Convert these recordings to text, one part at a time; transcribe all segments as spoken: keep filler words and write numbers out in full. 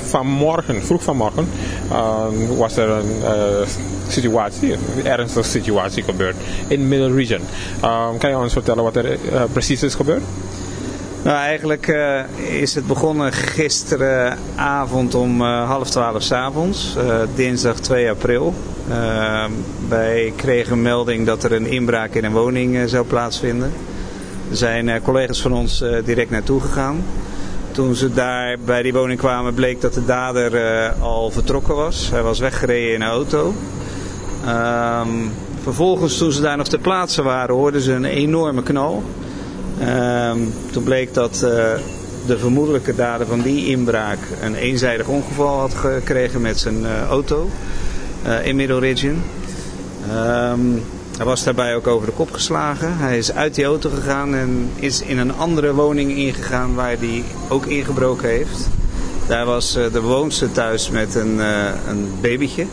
vanmorgen, vroeg vanmorgen, uh, was er een uh, situatie, een ernstige situatie gebeurd in Middle Region. Uh, kan je ons vertellen wat er uh, precies is gebeurd? Nou, eigenlijk uh, is het begonnen gisteravond om uh, half twaalf 's avonds, uh, dinsdag twee april. Uh, wij kregen een melding dat er een inbraak in een woning uh, zou plaatsvinden. Er zijn uh, collega's van ons uh, direct naartoe gegaan. Toen ze daar bij die woning kwamen bleek dat de dader uh, al vertrokken was. Hij was weggereden in een auto. Um, vervolgens toen ze daar nog ter plaatse waren hoorden ze een enorme knal. Um, toen bleek dat uh, de vermoedelijke dader van die inbraak een eenzijdig ongeval had gekregen met zijn uh, auto uh, in Middle Region. Um, hij was daarbij ook over de kop geslagen. Hij is uit die auto gegaan en is in een andere woning ingegaan waar hij ook ingebroken heeft. Daar was uh, de bewoonster thuis met een, uh, een babytje.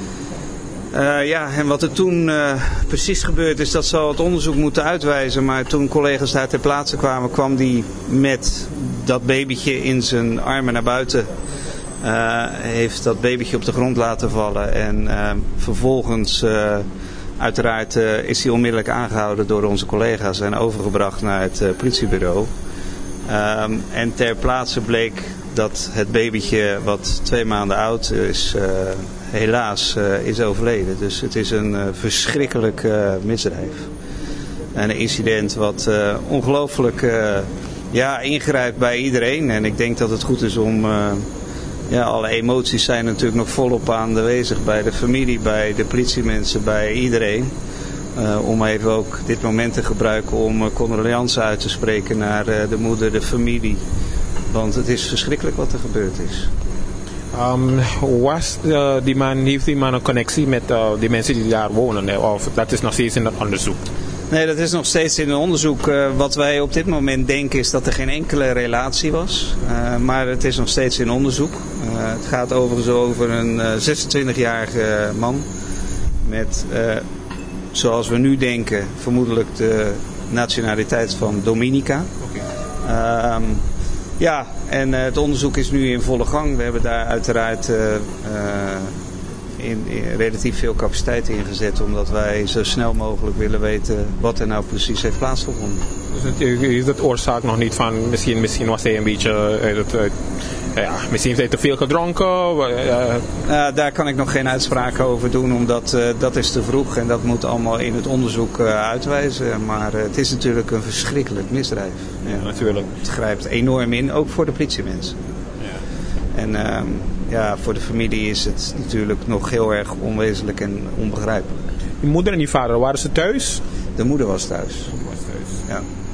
Uh, ja, en wat er toen uh, precies gebeurd is, dat zal het onderzoek moeten uitwijzen. Maar toen collega's daar ter plaatse kwamen, kwam die met dat babytje in zijn armen naar buiten. Uh, heeft dat babytje op de grond laten vallen. En uh, vervolgens, uh, uiteraard, uh, is hij onmiddellijk aangehouden door onze collega's en overgebracht naar het uh, politiebureau. Um, en ter plaatse bleek dat het babytje, wat twee maanden oud is, uh, helaas uh, is overleden. Dus het is een uh, verschrikkelijk uh, misdrijf. En een incident wat uh, ongelooflijk uh, ja, ingrijpt bij iedereen. En ik denk dat het goed is om... Uh, ja, alle emoties zijn natuurlijk nog volop aanwezig bij de familie, bij de politiemensen, bij iedereen. Uh, om even ook dit moment te gebruiken om uh, condolences uit te spreken naar uh, de moeder, de familie. Want het is verschrikkelijk wat er gebeurd is. Um, was uh, die man, heeft die man een connectie met uh, die mensen die daar wonen? Of dat is nog steeds in het onderzoek? Nee, dat is nog steeds in het onderzoek. Uh, wat wij op dit moment denken is dat er geen enkele relatie was. Uh, maar het is nog steeds in onderzoek. Uh, het gaat overigens over een uh, zesentwintigjarige man met, uh, zoals we nu denken, vermoedelijk de nationaliteit van Dominica. Okay. Um, ja, en uh, het onderzoek is nu in volle gang. We hebben daar uiteraard uh, uh, in, in relatief veel capaciteit in gezet, omdat wij zo snel mogelijk willen weten wat er nou precies heeft plaatsgevonden. Dus is het oorzaak nog niet van, misschien, misschien was hij een beetje, uh, het, uh, ja, misschien heeft hij te veel gedronken? Uh, uh, daar kan ik nog geen uitspraken over doen, omdat uh, dat is te vroeg en dat moet allemaal in het onderzoek uh, uitwijzen. Maar uh, het is natuurlijk een verschrikkelijk misdrijf. Ja, ja, natuurlijk. Het grijpt enorm in, ook voor de politiemensen. Ja. En uh, ja, voor de familie is het natuurlijk nog heel erg onwezenlijk en onbegrijpelijk. Die moeder en die vader, waren ze thuis? De moeder was thuis. Was thuis. Ja.